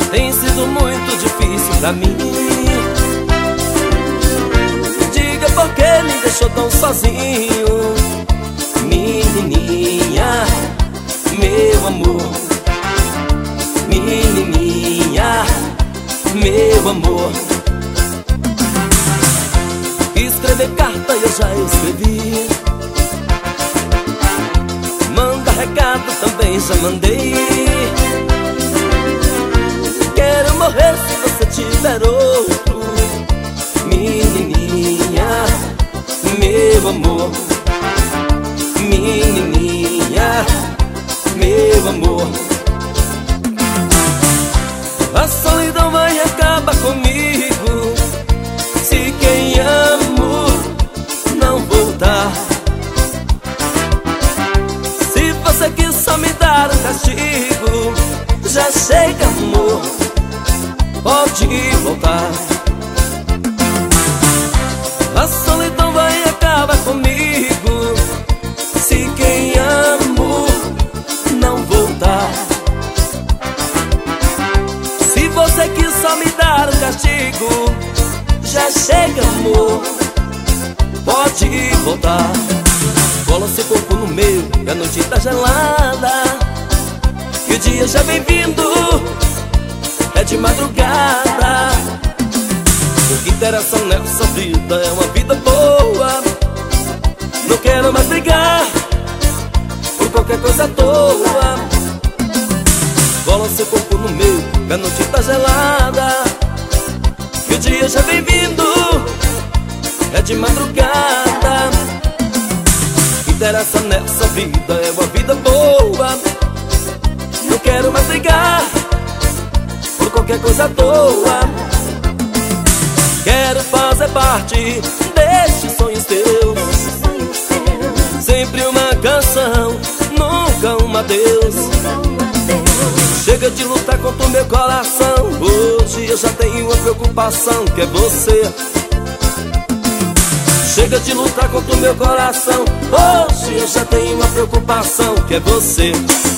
tem sido muito difícil pra mim. Diga por que me deixou tão sozinho, menininha, meu amor. Menininha, meu amor. Escrever carta eu já escrevi, manda recado também já mandei. Quero morrer se você tiver outro, menininha, meu amor. Menininha, meu amor. A solidão vai e acaba comigo se quem amo não voltar. Se você quis só me dar um castigo, já chega, amor, pode voltar. A solidão vai e acaba comigo se quem amo não voltar. Se você quis só me dar um castigo, já chega, amor, pode voltar. Cola seu corpo no meu, que a noite tá gelada, que o dia já vem vindo, é de madrugada. O que interessa nessa vida é uma vida boa. Não quero mais brigar por qualquer coisa à toa. Cola seu corpo no meu, que a noite tá gelada, que o dia já vem vindo, é de madrugada. O que interessa nessa vida é uma vida boa. Não quero mais brigar por qualquer coisa à toa. Quero fazer parte destes sonhos teus, sempre uma canção, nunca um adeus. Chega de lutar contra o meu coração, hoje eu já tenho uma preocupação, que é você. Chega de lutar contra o meu coração, hoje eu já tenho uma preocupação, que é você.